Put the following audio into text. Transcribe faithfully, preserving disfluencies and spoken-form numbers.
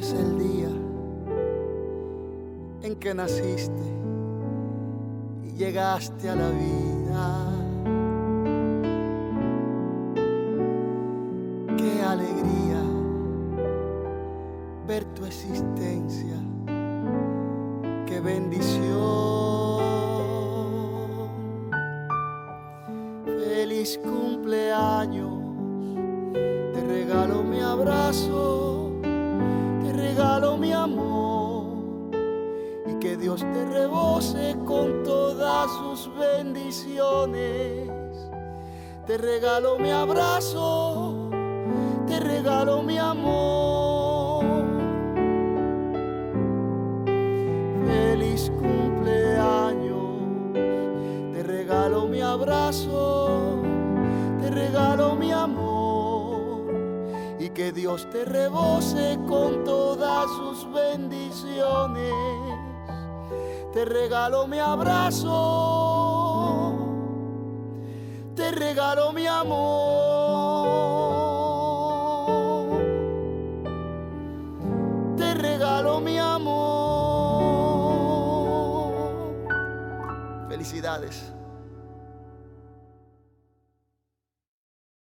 es el día en que naciste y llegaste a la vida. Qué alegría ver tu existencia, qué bendición. Feliz cumpleaños, te regalo mi abrazo, te regalo mi amor, y que Dios te rebose con todas sus bendiciones. Te regalo mi abrazo, te regalo mi amor. Feliz cumpleaños, te regalo mi abrazo, te regalo mi amor, y que Dios te rebose con todas sus bendiciones. Te regalo mi abrazo, te regalo mi amor, te regalo mi amor. Felicidades.